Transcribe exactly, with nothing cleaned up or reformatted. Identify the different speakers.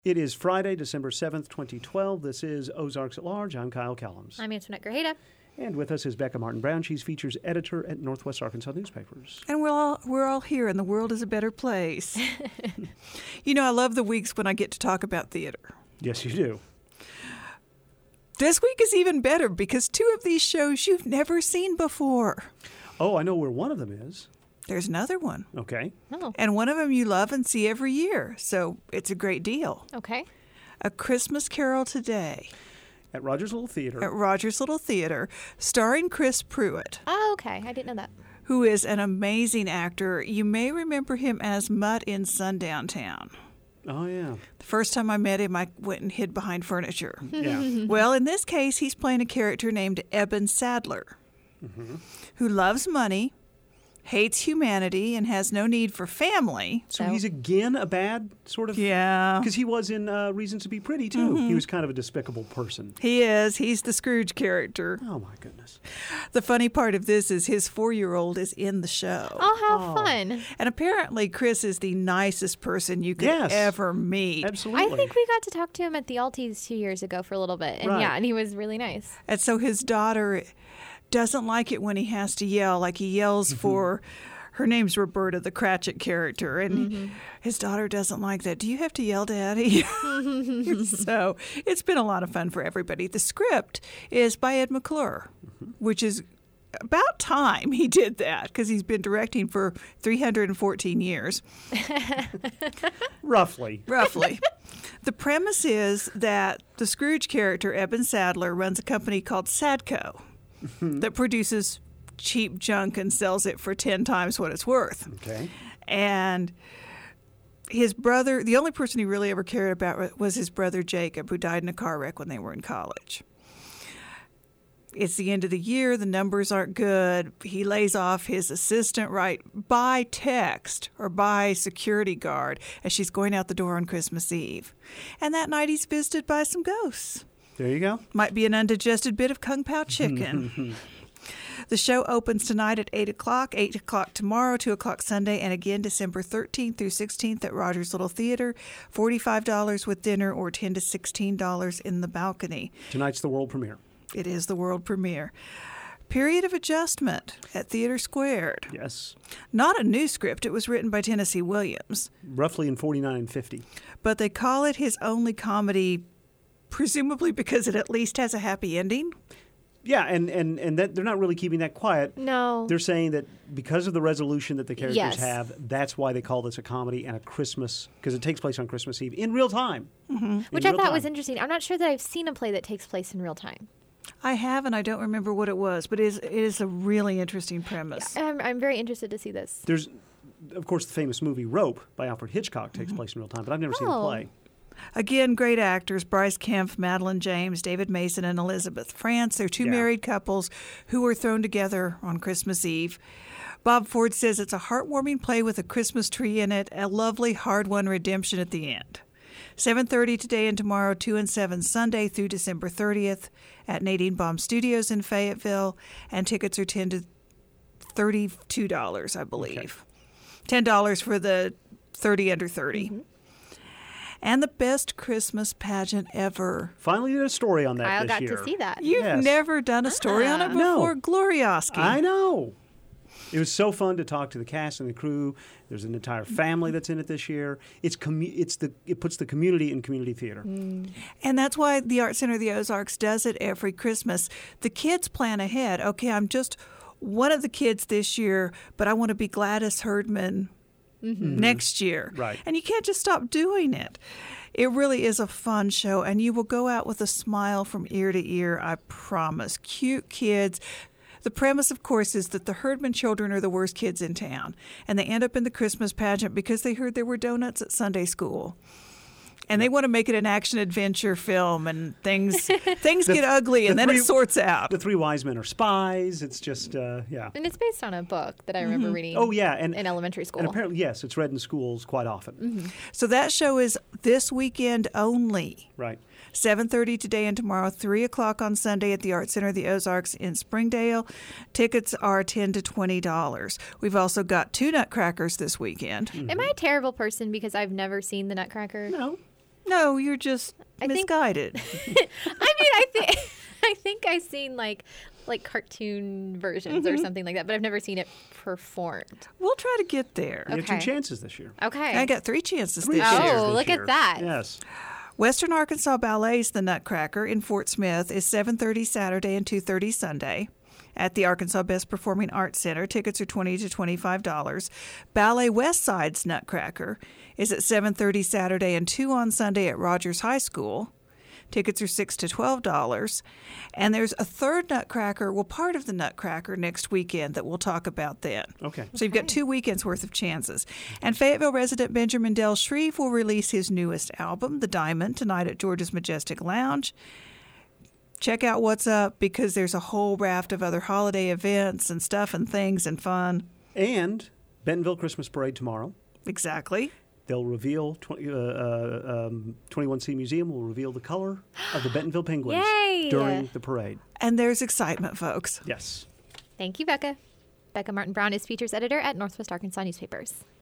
Speaker 1: It is Friday, December seventh, twenty twelve. This is Ozarks at Large. I'm Kyle Kellums.
Speaker 2: I'm Antoinette Grajeda.
Speaker 1: And with us is Becca Martin-Brown. She's features editor at Northwest Arkansas Newspapers.
Speaker 3: And we're all, we're all here, and the world is a better place. You know, I love the weeks when I get to talk about theater.
Speaker 1: Yes, you do.
Speaker 3: This week is even better because two of these shows you've never seen before.
Speaker 1: Oh, I know where one of them is.
Speaker 3: There's another one.
Speaker 1: Okay.
Speaker 2: Oh,
Speaker 3: And one of them you love and see every year, so it's a great deal.
Speaker 2: okay.
Speaker 3: A Christmas Carol Today
Speaker 1: At Rogers Little Theater.
Speaker 3: at Rogers Little Theater, starring Chris Pruitt,
Speaker 2: Oh, okay. I didn't know that.
Speaker 3: who is an amazing actor. You may remember him as Mutt in Sundown Town.
Speaker 1: Oh, yeah.
Speaker 3: The first time I met him, I went and hid behind furniture.
Speaker 1: Yeah.
Speaker 3: Well, in this case, he's playing a character named Eben Sadler, who loves money, hates humanity, and has no need for family.
Speaker 1: So
Speaker 2: So-
Speaker 1: he's again a bad sort of...
Speaker 3: Yeah,
Speaker 1: Because he was in uh, Reasons to be Pretty, too. He was kind of a despicable person.
Speaker 3: he is. He's the Scrooge character.
Speaker 1: Oh, my goodness.
Speaker 3: The funny part of this is his four-year-old is in the show.
Speaker 2: Oh, how
Speaker 1: Oh.
Speaker 2: fun.
Speaker 3: And apparently, Chris is the nicest person you could
Speaker 1: Yes.
Speaker 3: ever meet.
Speaker 1: Absolutely.
Speaker 2: I think we got to talk to him at the Alties two years ago for a little bit. And
Speaker 1: Right.
Speaker 2: yeah, and he was really nice.
Speaker 3: And so his daughter doesn't like it when he has to yell, like he yells for, her name's Roberta, the Cratchit character, and his daughter doesn't like that. Do you have to yell, Daddy? So it's been a lot of fun for everybody. The script is by Ed McClure, which is about time he did that because he's been directing for three hundred fourteen years.
Speaker 1: Roughly.
Speaker 3: Roughly. The premise is that the Scrooge character, Eben Sadler, runs a company called Sadco that produces cheap junk and sells it for ten times what it's worth.
Speaker 1: Okay.
Speaker 3: And his brother, the only person he really ever cared about was his brother Jacob, who died in a car wreck when they were in college. It's the end of the year. The numbers aren't good. He lays off his assistant right by text or by security guard as she's going out the door on Christmas Eve. And that night he's visited by some ghosts.
Speaker 1: There you go.
Speaker 3: Might be an undigested bit of Kung Pao chicken. The show opens tonight at eight o'clock, eight o'clock tomorrow, two o'clock Sunday, and again December thirteenth through sixteenth at Rogers Little Theater. forty-five dollars with dinner or ten to sixteen dollars in the balcony.
Speaker 1: Tonight's the world premiere.
Speaker 3: It is the world premiere. Period of Adjustment at Theater Squared.
Speaker 1: Yes.
Speaker 3: Not a new script. It was written by Tennessee Williams.
Speaker 1: Roughly in forty-nine and fifty.
Speaker 3: But they call it his only comedy, presumably because it at least has a happy ending.
Speaker 1: Yeah, and, and, and that they're not really keeping that quiet.
Speaker 2: No.
Speaker 1: They're saying that because of the resolution that the characters
Speaker 2: Yes.
Speaker 1: have, that's why they call this a comedy and a Christmas, because it takes place on Christmas Eve in real time. Mm-hmm.
Speaker 2: Which I thought was interesting. I'm not sure that I've seen a play that takes place in real time.
Speaker 3: I have, and I don't remember what it was, but it is, it is a really interesting premise.
Speaker 2: I'm, I'm very interested to see this.
Speaker 1: There's, of course, the famous movie Rope by Alfred Hitchcock takes place in real time, but I've never seen the
Speaker 2: Oh.
Speaker 1: play.
Speaker 3: Again, great actors, Bryce Kempf, Madeline James, David Mason, and Elizabeth France. They're two
Speaker 1: Yeah.
Speaker 3: married couples who were thrown together on Christmas Eve. Bob Ford says it's a heartwarming play with a Christmas tree in it, a lovely, hard-won redemption at the end. seven thirty today and tomorrow, two and seven Sunday through December thirtieth at Nadine Baum Studios in Fayetteville, and tickets are ten to thirty-two dollars, I believe. ten dollars for the thirty under thirty.
Speaker 2: Mm-hmm.
Speaker 3: And the best Christmas pageant ever.
Speaker 1: Finally did a story on that
Speaker 2: I
Speaker 1: this
Speaker 2: got
Speaker 1: year.
Speaker 2: to see that.
Speaker 3: You've
Speaker 1: Yes.
Speaker 3: never done a story on it
Speaker 2: Ah.
Speaker 3: before,
Speaker 1: No.
Speaker 3: Glorioski.
Speaker 1: I know. It was so fun to talk to the cast and the crew. There's an entire family that's in it this year. It's commu- it's the it puts the community in community theater.
Speaker 2: Mm.
Speaker 3: And that's why the Art Center of the Ozarks does it every Christmas. The kids plan ahead. Okay, I'm just one of the kids this year, but I want to be Gladys Herdman next year.
Speaker 1: Right.
Speaker 3: And you can't just stop doing it. It really is a fun show, and you will go out with a smile from ear to ear, I promise. Cute kids. The premise, of course, is that the Herdman children are the worst kids in town, and they end up in the Christmas pageant because they heard there were donuts at Sunday school. And they want to make it an action-adventure film, and things things
Speaker 1: The-
Speaker 3: get ugly,
Speaker 1: the
Speaker 3: and then
Speaker 1: three-
Speaker 3: it sorts out.
Speaker 1: The three wise men are spies. It's just uh, yeah.
Speaker 2: And it's based on a book that I remember reading
Speaker 1: Oh yeah, and
Speaker 2: in elementary school.
Speaker 1: And apparently, yes, it's read in schools quite often.
Speaker 3: So that show is this weekend only.
Speaker 1: Right.
Speaker 3: seven thirty today and tomorrow, three o'clock on Sunday at the Art Center of the Ozarks in Springdale. Tickets are ten to twenty dollars. We've also got two Nutcrackers this weekend.
Speaker 2: Am I a terrible person because I've never seen the Nutcracker?
Speaker 1: No.
Speaker 3: No, you're just
Speaker 2: I think-
Speaker 3: misguided.
Speaker 2: I mean, I think I think I've seen like like cartoon versions or something like that, but I've never seen it performed.
Speaker 3: We'll try to get there.
Speaker 1: You have two
Speaker 2: Okay.
Speaker 1: chances this year.
Speaker 2: Okay.
Speaker 3: I got three chances
Speaker 1: Three
Speaker 3: this
Speaker 1: chances
Speaker 3: year.
Speaker 2: Oh,
Speaker 1: this
Speaker 2: look at
Speaker 1: year.
Speaker 2: that.
Speaker 1: Yes.
Speaker 3: Western Arkansas Ballet's The Nutcracker in Fort Smith is seven thirty Saturday and two thirty Sunday. At the Arkansas Best Performing Arts Center, tickets are twenty to twenty-five dollars. Ballet West Side's Nutcracker is at seven thirty Saturday and two on Sunday at Rogers High School. Tickets are six to twelve dollars. And there's a third Nutcracker, well, part of the Nutcracker next weekend that we'll talk about then.
Speaker 1: Okay.
Speaker 3: So you've got two weekends worth of chances. And Fayetteville resident Benjamin Dell Shreve will release his newest album, The Diamond, tonight at Georgia's Majestic Lounge. Check out what's up because there's a whole raft of other holiday events and stuff and things and fun.
Speaker 1: And Bentonville Christmas Parade tomorrow.
Speaker 3: Exactly.
Speaker 1: They'll reveal, twenty, uh, uh, um, twenty-one C Museum will reveal the color of the Bentonville Penguins
Speaker 2: Yay!
Speaker 1: during the parade.
Speaker 3: And there's excitement, folks.
Speaker 1: Yes.
Speaker 2: Thank you, Becca. Becca Martin Brown is features editor at Northwest Arkansas Newspapers.